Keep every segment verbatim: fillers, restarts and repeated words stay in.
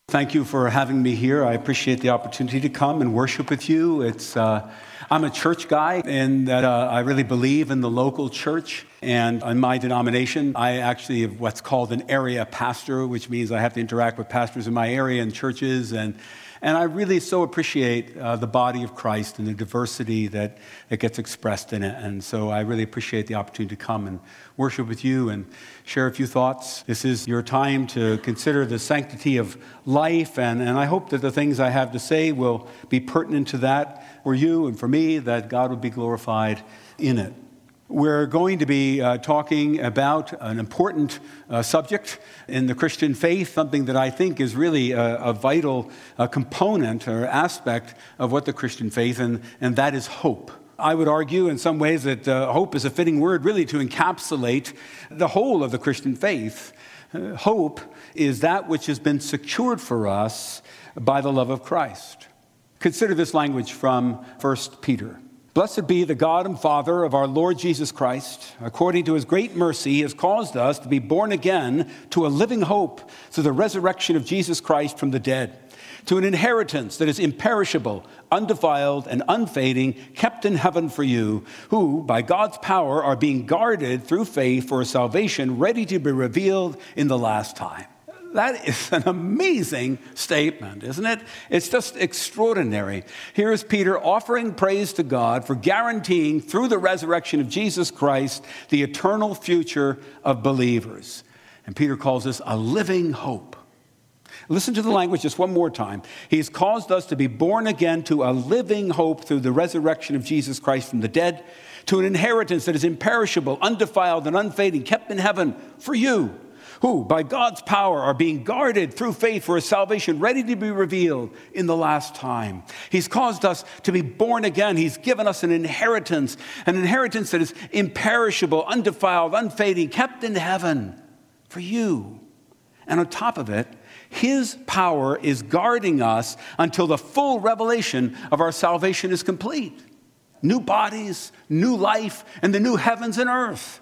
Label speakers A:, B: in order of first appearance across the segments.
A: Thank you for having me here. I appreciate the opportunity to come and worship with you. It's uh, I'm a church guy, and that uh, I really believe in the local church. And in my denomination, I actually have what's called an area pastor, which means I have to interact with pastors in my area and churches. And and I really so appreciate uh, the body of Christ and the diversity that, that gets expressed in it. And so I really appreciate the opportunity to come and worship with you and share a few thoughts. This is your time to consider the sanctity of life, and, and I hope that the things I have to say will be pertinent to that for you and for me, that God would be glorified in it. We're going to be uh, talking about an important uh, subject in the Christian faith, something that I think is really a, a vital uh, component or aspect of what the Christian faith, and, and that is hope. I would argue in some ways that uh, hope is a fitting word really to encapsulate the whole of the Christian faith. Uh, hope is that which has been secured for us by the love of Christ. Consider this language from First Peter. Blessed be the God and Father of our Lord Jesus Christ. According to his great mercy, he has caused us to be born again to a living hope through the resurrection of Jesus Christ from the dead, to an inheritance that is imperishable, undefiled, and unfading, kept in heaven for you, who, by God's power, are being guarded through faith for a salvation ready to be revealed in the last time. That is an amazing statement, isn't it? It's just extraordinary. Here is Peter offering praise to God for guaranteeing through the resurrection of Jesus Christ the eternal future of believers. And Peter calls this a living hope. Listen to the language just one more time. He's caused us to be born again to a living hope through the resurrection of Jesus Christ from the dead, to an inheritance that is imperishable, undefiled, and unfading, kept in heaven for you, who, by God's power, are being guarded through faith for a salvation ready to be revealed in the last time. He's caused us to be born again. He's given us an inheritance, an inheritance that is imperishable, undefiled, unfading, kept in heaven for you. And on top of it, his power is guarding us until the full revelation of our salvation is complete. New bodies, new life, and the new heavens and earth.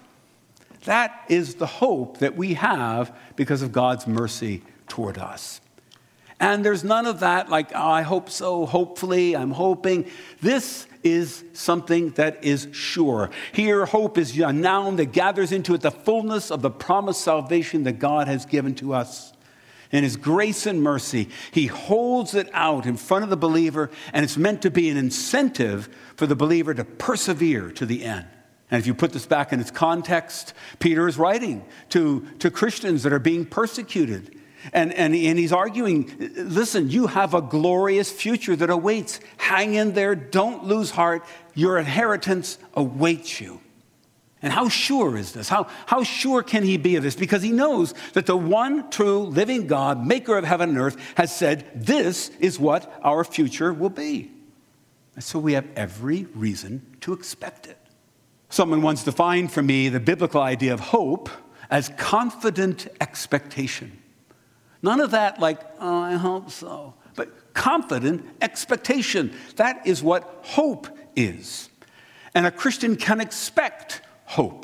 A: That is the hope that we have because of God's mercy toward us. And there's none of that like, oh, I hope so, hopefully, I'm hoping. This is something that is sure. Here, hope is a noun that gathers into it the fullness of the promised salvation that God has given to us. In his grace and mercy, he holds it out in front of the believer, and it's meant to be an incentive for the believer to persevere to the end. And if you put this back in its context, Peter is writing to, to Christians that are being persecuted. And, and, and he's arguing, listen, you have a glorious future that awaits. Hang in there. Don't lose heart. Your inheritance awaits you. And how sure is this? How, how sure can he be of this? Because he knows that the one true living God, maker of heaven and earth, has said, this is what our future will be. And so we have every reason to expect it. Someone once defined for me the biblical idea of hope as confident expectation. None of that like, oh, I hope so, but confident expectation. That is what hope is. And a Christian can expect hope.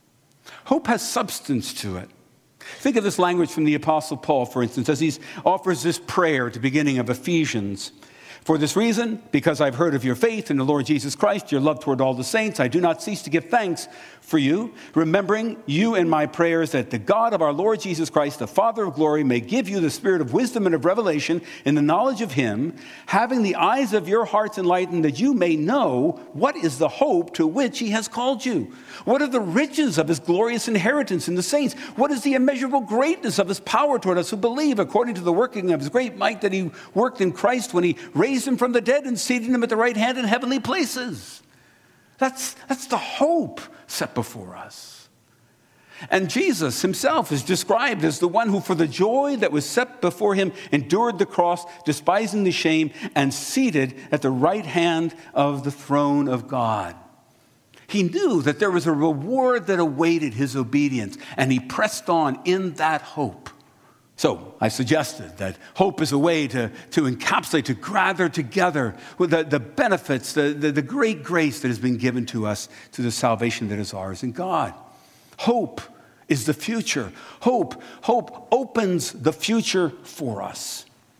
A: Hope has substance to it. Think of this language from the Apostle Paul, for instance, as he offers this prayer at the beginning of Ephesians. For this reason, because I've heard of your faith in the Lord Jesus Christ, your love toward all the saints, I do not cease to give thanks for you, remembering you in my prayers, that the God of our Lord Jesus Christ, the Father of glory, may give you the spirit of wisdom and of revelation in the knowledge of him, having the eyes of your hearts enlightened, that you may know what is the hope to which he has called you. What are the riches of his glorious inheritance in the saints? What is the immeasurable greatness of his power toward us who believe, according to the working of his great might that he worked in Christ when he raised him from the dead and seated him at the right hand in heavenly places? That's, that's the hope set before us. And Jesus himself is described as the one who, for the joy that was set before him, endured the cross, despising the shame, and seated at the right hand of the throne of God. He knew that there was a reward that awaited his obedience, and he pressed on in that hope. So I suggested that hope is a way to, to encapsulate, to gather together with the, the benefits, the, the, the great grace that has been given to us through the salvation that is ours in God. Hope is the future. Hope, hope opens the future for us.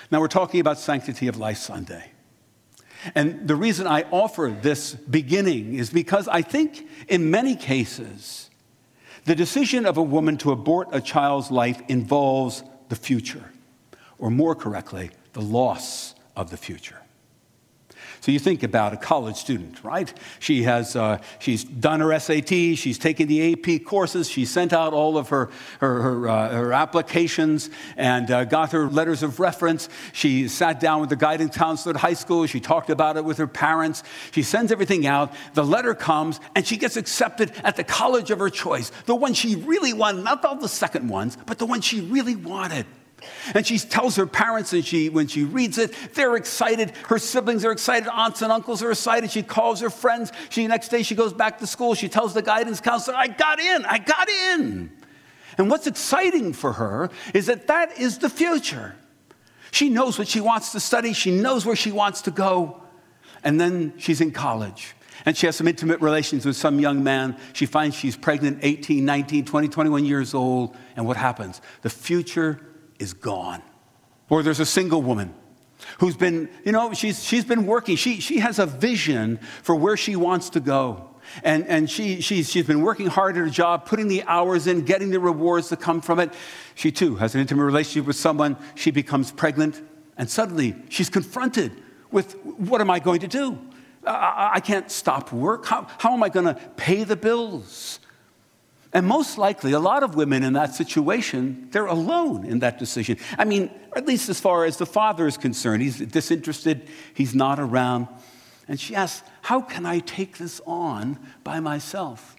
A: Now, we're talking about Sanctity of Life Sunday. And the reason I offer this beginning is because I think in many cases, the decision of a woman to abort a child's life involves the future, or more correctly, the loss of the future. So you think about a college student, right? She has, uh, she's done her S A T, she's taken the A P courses, she sent out all of her, her, her, uh, her applications and uh, got her letters of reference. She sat down with the guidance counselor at high school. She talked about it with her parents. She sends everything out. The letter comes and she gets accepted at the college of her choice, the one she really wanted, not all the second ones, but the one she really wanted. And she tells her parents, and she, when she reads it, they're excited. Her siblings are excited. Aunts and uncles are excited. She calls her friends. She, next day, she goes back to school. She tells the guidance counselor, I got in. I got in. And what's exciting for her is that that is the future. She knows what she wants to study. She knows where she wants to go. And then she's in college. And she has some intimate relations with some young man. She finds she's pregnant, eighteen, nineteen, twenty, twenty-one years old. And what happens? The future is gone. Or there's a single woman who's been, you know, she's she's been working. She she has a vision for where she wants to go. And and she she's she's been working hard at her job, putting the hours in, getting the rewards that come from it. She too has an intimate relationship with someone. She becomes pregnant, and suddenly she's confronted with, what am I going to do? I, I can't stop work. How how am I going to pay the bills? And most likely, a lot of women in that situation, they're alone in that decision. I mean, at least as far as the father is concerned. He's disinterested. He's not around. And she asks, how can I take this on by myself?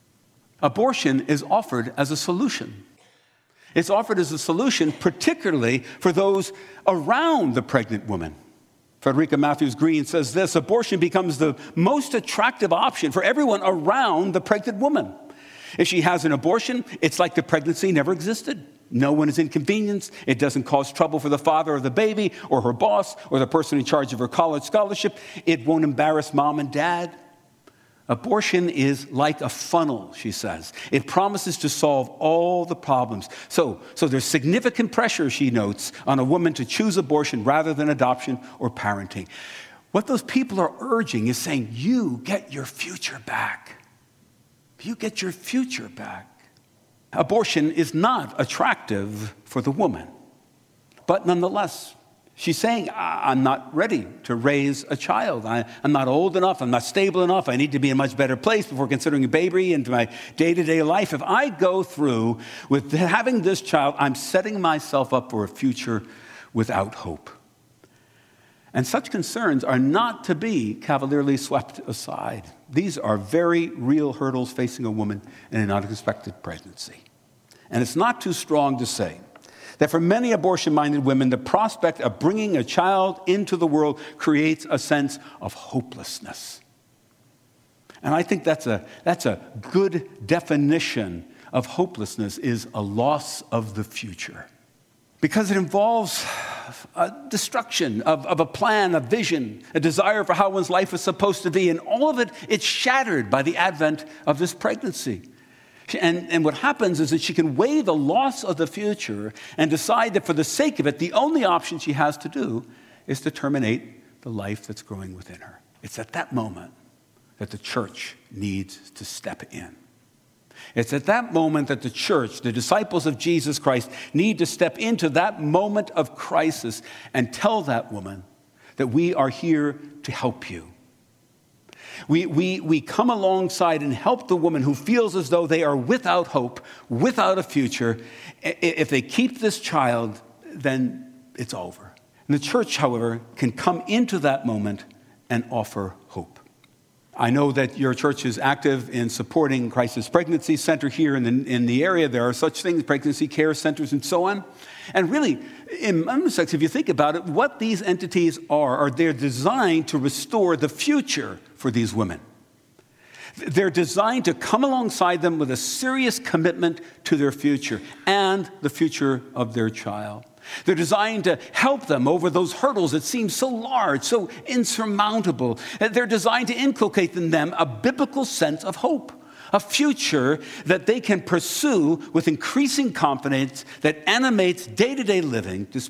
A: Abortion is offered as a solution. It's offered as a solution, particularly for those around the pregnant woman. Frederica Matthews Green says this, abortion becomes the most attractive option for everyone around the pregnant woman. If she has an abortion, it's like the pregnancy never existed. No one is inconvenienced. It doesn't cause trouble for the father or the baby or her boss or the person in charge of her college scholarship. It won't embarrass mom and dad. Abortion is like a funnel, she says. It promises to solve all the problems. So, so there's significant pressure, she notes, on a woman to choose abortion rather than adoption or parenting. What those people are urging is saying, you get your future back. You get your future back. Abortion is not attractive for the woman. But nonetheless, she's saying, I'm not ready to raise a child. I, I'm not old enough. I'm not stable enough. I need to be in a much better place before considering a baby into my day-to-day life. If I go through with having this child, I'm setting myself up for a future without hope. And such concerns are not to be cavalierly swept aside. These are very real hurdles facing a woman in an unexpected pregnancy. And it's not too strong to say that for many abortion-minded women, the prospect of bringing a child into the world creates a sense of hopelessness. And I think that's a, that's a good definition of hopelessness, is a loss of the future. Because it involves a destruction of, of a plan, a vision, a desire for how one's life is supposed to be. And all of it, it's shattered by the advent of this pregnancy. And, and what happens is that she can weigh the loss of the future and decide that for the sake of it, the only option she has to do is to terminate the life that's growing within her. It's at that moment that the church needs to step in. It's at that moment that the church, the disciples of Jesus Christ, need to step into that moment of crisis and tell that woman that we are here to help you. We, we, we come alongside and help the woman who feels as though they are without hope, without a future. If they keep this child, then it's over. And the church, however, can come into that moment and offer hope. I know that your church is active in supporting Crisis Pregnancy Center here in the, in the area. There are such things, pregnancy care centers and so on. And really, in one respect, if you think about it, what these entities are, are they're designed to restore the future for these women. They're designed to come alongside them with a serious commitment to their future and the future of their child. They're designed to help them over those hurdles that seem so large, so insurmountable. They're designed to inculcate in them a biblical sense of hope, a future that they can pursue with increasing confidence that animates day-to-day living despite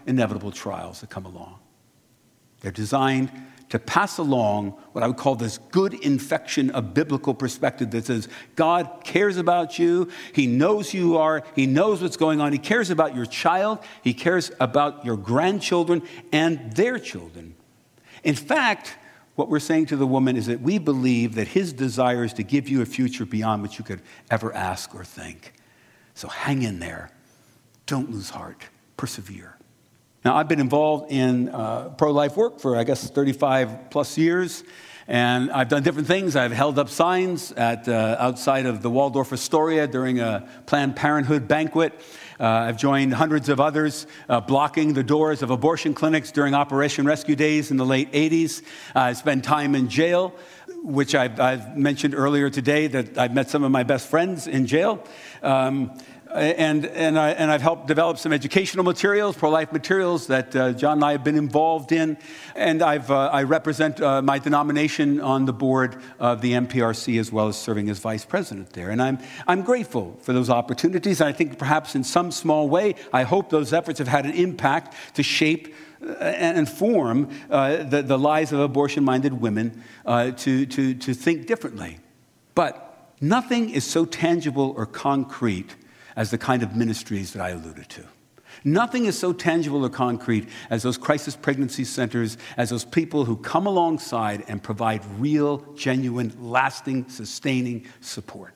A: inevitable trials that come along. They're designed to pass along what I would call this good infection of biblical perspective that says God cares about you. He knows who you are. He knows what's going on. He cares about your child. He cares about your grandchildren and their children. In fact, what we're saying to the woman is that we believe that his desire is to give you a future beyond what you could ever ask or think. So hang in there. Don't lose heart. Persevere. Now, I've been involved in uh, pro-life work for, I guess, thirty-five plus years, and I've done different things. I've held up signs at uh, outside of the Waldorf Astoria during a Planned Parenthood banquet. Uh, I've joined hundreds of others uh, blocking the doors of abortion clinics during Operation Rescue Days in the late eighties. Uh, I spent time in jail, which I've, I've mentioned earlier today that I've met some of my best friends in jail. Um, And and, I, and I've helped develop some educational materials, pro-life materials that uh, John and I have been involved in. And I've uh, I represent uh, my denomination on the board of the M P R C as well as serving as vice president there. And I'm I'm grateful for those opportunities. And I think perhaps in some small way, I hope those efforts have had an impact to shape and inform uh, the, the lives of abortion-minded women uh, to, to, to think differently. But nothing is so tangible or concrete as the kind of ministries that I alluded to. Nothing is so tangible or concrete as those crisis pregnancy centers, as those people who come alongside and provide real, genuine, lasting, sustaining support.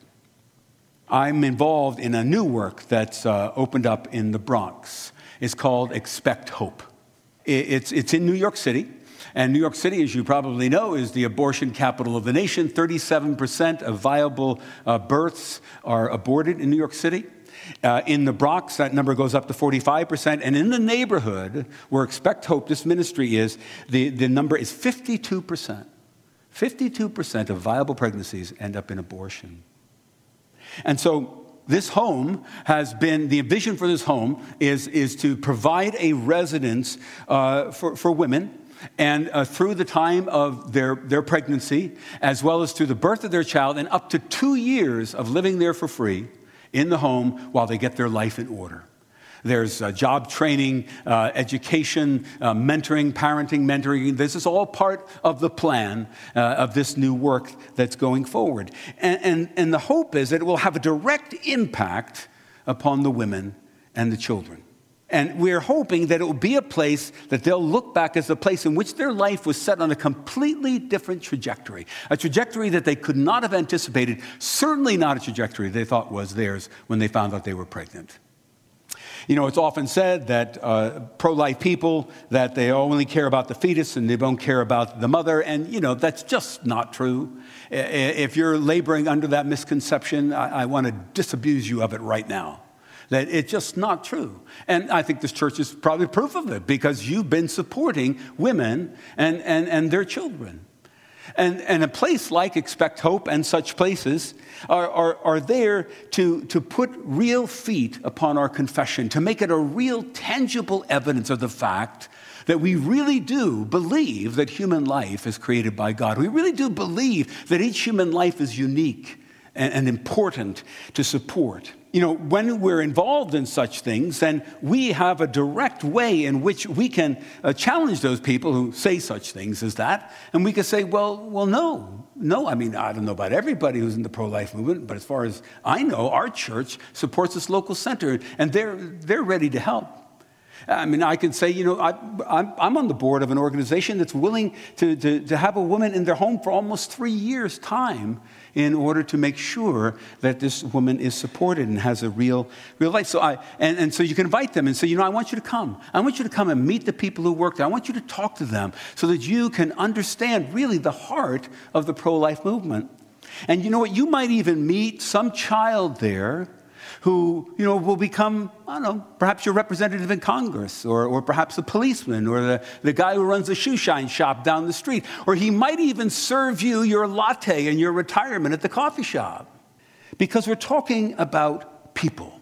A: I'm involved in a new work that's uh, opened up in the Bronx. It's called Expect Hope. It's, it's in New York City. And New York City, as you probably know, is the abortion capital of the nation. thirty-seven percent of viable uh, births are aborted in New York City. Uh, in the Bronx, that number goes up to forty-five percent. And in the neighborhood where Expect Hope, this ministry is, the, the number is fifty-two percent. fifty-two percent of viable pregnancies end up in abortion. And so this home has been, the vision for this home is, is to provide a residence uh, for, for women. And uh, through the time of their, their pregnancy, as well as through the birth of their child, and up to two years of living there for free in the home while they get their life in order. There's uh, job training, uh, education, uh, mentoring, parenting, mentoring. This is all part of the plan uh, of this new work that's going forward. And, and, and the hope is that it will have a direct impact upon the women and the children. And we're hoping that it will be a place that they'll look back as a place in which their life was set on a completely different trajectory, a trajectory that they could not have anticipated, certainly not a trajectory they thought was theirs when they found out they were pregnant. You know, it's often said that uh, pro-life people, that they only care about the fetus and they don't care about the mother. And, you know, that's just not true. If you're laboring under that misconception, I, I want to disabuse you of it right now. That it's just not true. And I think this church is probably proof of it because you've been supporting women and, and, and their children. And, and a place like Expect Hope and such places are, are, are there to, to put real feet upon our confession, to make it a real tangible evidence of the fact that we really do believe that human life is created by God. We really do believe that each human life is unique and, and important to support. You know, when we're involved in such things, then we have a direct way in which we can uh, challenge those people who say such things as that. And we can say, well, well, no, no. I mean, I don't know about everybody who's in the pro-life movement, but as far as I know, our church supports this local center, and they're they're ready to help. I mean, I can say, you know, I, I'm, I'm on the board of an organization that's willing to, to, to have a woman in their home for almost three years' time in order to make sure that this woman is supported and has a real, real life. So I, and, and so you can invite them and say, you know, I want you to come. I want you to come and meet the people who work there. I want you to talk to them so that you can understand really the heart of the pro-life movement. And you know what? You might even meet some child there who, you know, will become, I don't know, perhaps your representative in Congress, or, or perhaps a policeman, or the, the guy who runs the shoe shine shop down the street. Or he might even serve you your latte in your retirement at the coffee shop. Because we're talking about people.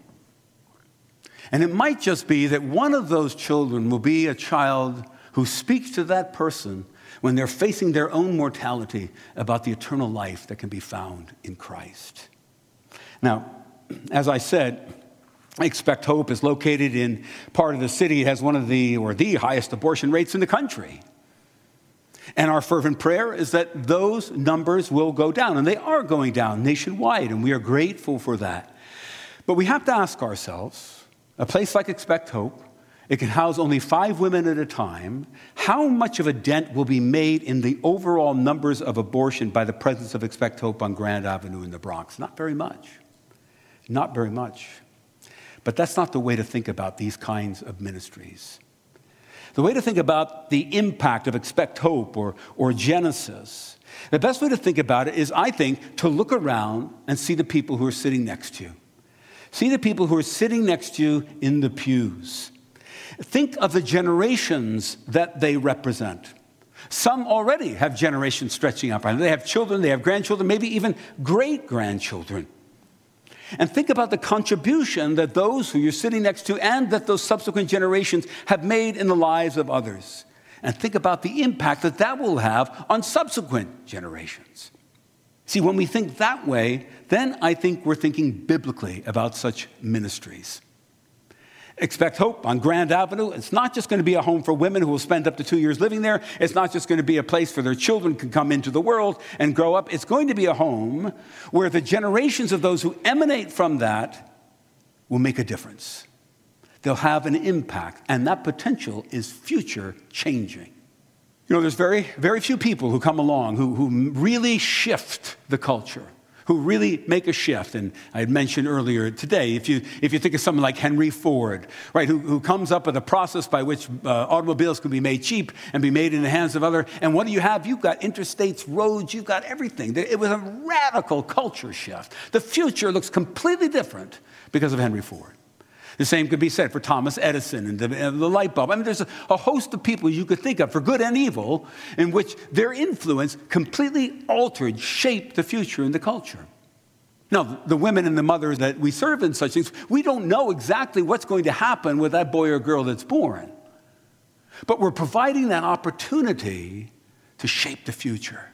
A: And it might just be that one of those children will be a child who speaks to that person when they're facing their own mortality about the eternal life that can be found in Christ. Now, as I said, Expect Hope is located in part of the city. It has one of the, or the highest abortion rates in the country. And our fervent prayer is that those numbers will go down, and they are going down nationwide, and we are grateful for that. But we have to ask ourselves, a place like Expect Hope, it can house only five women at a time, how much of a dent will be made in the overall numbers of abortion by the presence of Expect Hope on Grand Avenue in the Bronx? Not very much. Not very much. But that's not the way to think about these kinds of ministries. The way to think about the impact of Expect Hope or, or Genesis, the best way to think about it is, I think, to look around and see the people who are sitting next to you. See the people who are sitting next to you in the pews. Think of the generations that they represent. Some already have generations stretching up. They have children, they have grandchildren, maybe even great-grandchildren. And think about the contribution that those who you're sitting next to and that those subsequent generations have made in the lives of others. And think about the impact that that will have on subsequent generations. See, when we think that way, then I think we're thinking biblically about such ministries. Expect Hope on Grand Avenue. It's not just going to be a home for women who will spend up to two years living there. It's not just going to be a place for their children to come into the world and grow up. It's going to be a home where the generations of those who emanate from that will make a difference. They'll have an impact, and that potential is future changing. You know, there's very, very few people who come along who, who really shift the culture, who really make a shift. And I had mentioned earlier today, if you if you think of someone like Henry Ford, right, who, who comes up with a process by which uh, automobiles can be made cheap and be made in the hands of other. And what do you have? You've got interstates, roads, you've got everything. It was a radical culture shift. The future looks completely different because of Henry Ford. The same could be said for Thomas Edison and the, and the light bulb. I mean, there's a, a host of people you could think of, for good and evil, in which their influence completely altered, shaped the future and the culture. Now, the women and the mothers that we serve in such things, we don't know exactly what's going to happen with that boy or girl that's born. But we're providing that opportunity to shape the future.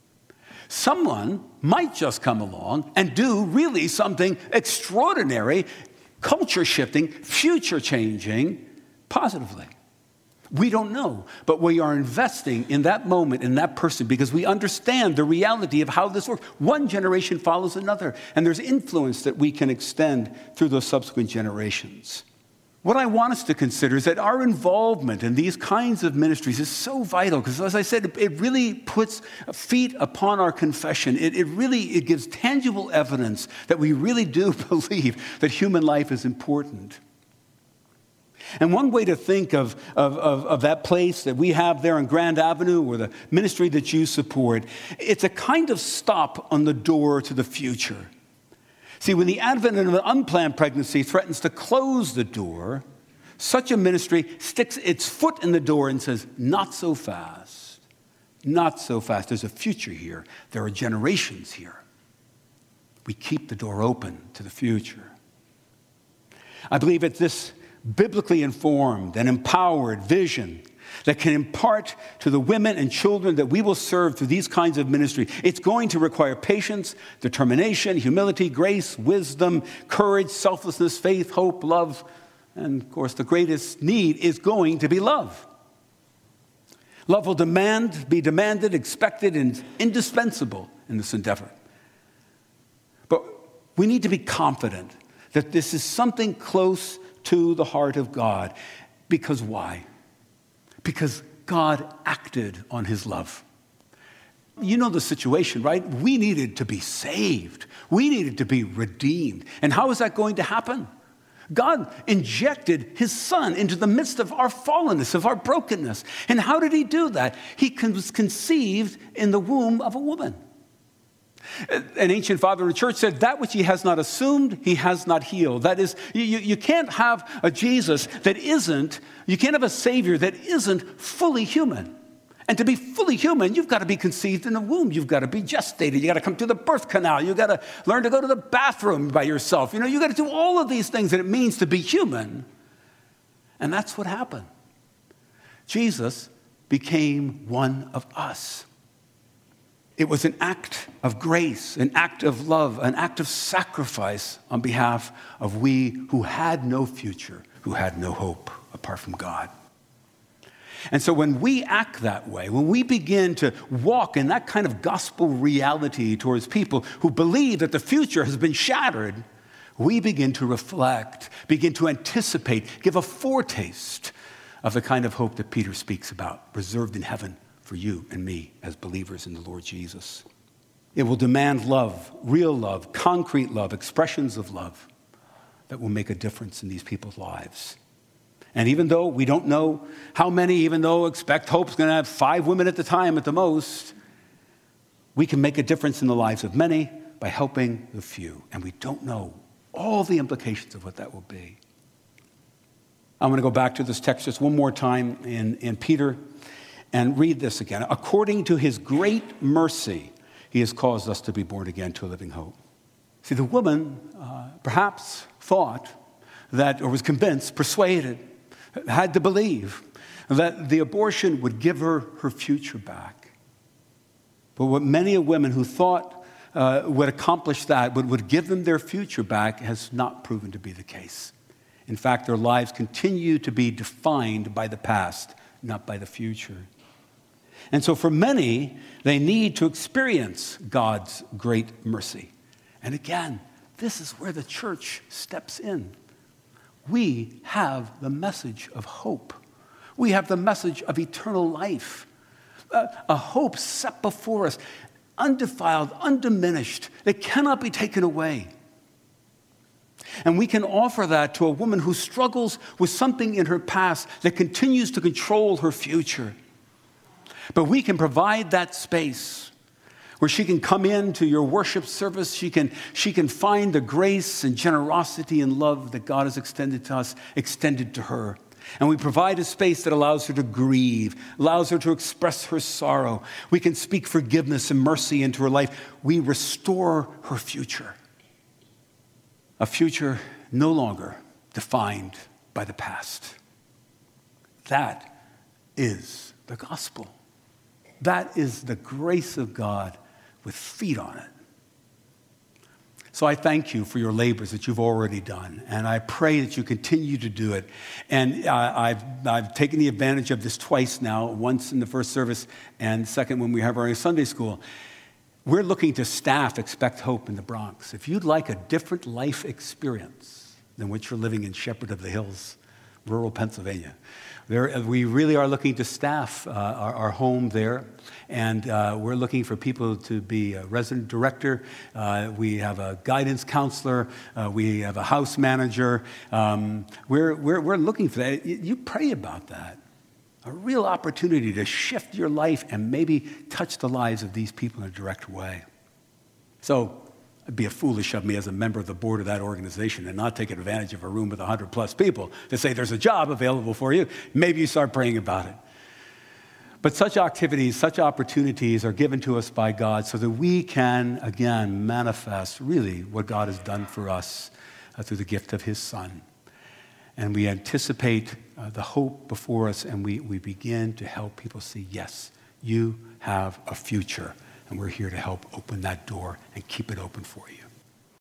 A: Someone might just come along and do really something extraordinary, culture-shifting, future-changing, positively. We don't know, but we are investing in that moment, in that person, because we understand the reality of how this works. One generation follows another, and there's influence that we can extend through those subsequent generations. What I want us to consider is that our involvement in these kinds of ministries is so vital, because as I said, it really puts feet upon our confession. It, it really it gives tangible evidence that we really do believe that human life is important. And one way to think of, of, of, of that place that we have there on Grand Avenue, or the ministry that you support, it's a kind of stop on the door to the future. See, when the advent of an unplanned pregnancy threatens to close the door, such a ministry sticks its foot in the door and says, not so fast, not so fast. There's a future here. There are generations here. We keep the door open to the future. I believe it's this biblically informed and empowered vision that can impart to the women and children that we will serve through these kinds of ministry. It's going to require patience, determination, humility, grace, wisdom, courage, selflessness, faith, hope, love, and of course the greatest need is going to be love. Love will demand, be demanded, expected, and indispensable in this endeavor. But we need to be confident that this is something close to the heart of God. Because why? Because God acted on his love. You know the situation, right? We needed to be saved. We needed to be redeemed. And how is that going to happen? God injected his son into the midst of our fallenness, of our brokenness. And how did he do that? He was conceived in the womb of a woman. An ancient father in the church said, that which he has not assumed, he has not healed. That is, you, you can't have a Jesus that isn't, you can't have a Savior that isn't fully human. And to be fully human, you've got to be conceived in the womb. You've got to be gestated. You've got to come through the birth canal. You've got to learn to go to the bathroom by yourself. You know, you've got to do all of these things that it means to be human. And that's what happened. Jesus became one of us. It was an act of grace, an act of love, an act of sacrifice on behalf of we who had no future, who had no hope apart from God. And so when we act that way, when we begin to walk in that kind of gospel reality towards people who believe that the future has been shattered, we begin to reflect, begin to anticipate, give a foretaste of the kind of hope that Peter speaks about, reserved in heaven for you and me as believers in the Lord Jesus. It will demand love, real love, concrete love, expressions of love that will make a difference in these people's lives. And even though we don't know how many, even though Expect Hope's going to have five women at the time at the most, we can make a difference in the lives of many by helping the few. And we don't know all the implications of what that will be. I'm going to go back to this text just one more time in, in Peter and read this again. According to his great mercy, he has caused us to be born again to a living hope. See, the woman uh, perhaps thought that, or was convinced, persuaded, had to believe that the abortion would give her her future back. But what many of women who thought uh, would accomplish that, would, would give them their future back, has not proven to be the case. In fact, their lives continue to be defined by the past, not by the future. And so for many, they need to experience God's great mercy. And again, this is where the church steps in. We have the message of hope. We have the message of eternal life. A, a hope set before us, undefiled, undiminished, that cannot be taken away. And we can offer that to a woman who struggles with something in her past that continues to control her future. But we can provide that space where she can come into your worship service. She can, she can find the grace and generosity and love that God has extended to us, extended to her. And we provide a space that allows her to grieve, allows her to express her sorrow. We can speak forgiveness and mercy into her life. We restore her future. A future no longer defined by the past. That is the gospel. That is the grace of God with feet on it. So I thank you for your labors that you've already done, and I pray that you continue to do it. And uh, I've, I've taken the advantage of this twice now, once in the first service and second when we have our Sunday school. We're looking to staff Expect Hope in the Bronx. If you'd like a different life experience than what you're living in Shepherd of the Hills, rural Pennsylvania, There, we really are looking to staff uh, our, our home there, and uh, we're looking for people to be a resident director. Uh, we have a guidance counselor. Uh, we have a house manager. Um, we're, we're, we're looking for that. You, you pray about that. A real opportunity to shift your life and maybe touch the lives of these people in a direct way. So it'd be a foolish of me as a member of the board of that organization and not take advantage of a room with one hundred plus people to say there's a job available for you. Maybe you start praying about it. But such activities, such opportunities are given to us by God so that we can, again, manifest really what God has done for us uh, through the gift of his Son. And we anticipate uh, the hope before us, and we, we begin to help people see, yes, you have a future. And we're here to help open that door and keep it open for you.